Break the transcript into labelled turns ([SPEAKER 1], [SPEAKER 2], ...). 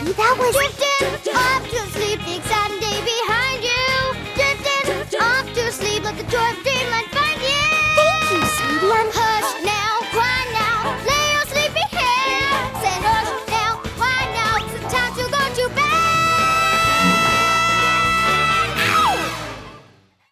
[SPEAKER 1] maybe that was...
[SPEAKER 2] Drifting off to sleep, the exciting day behind you. Drifting off to sleep like a drifting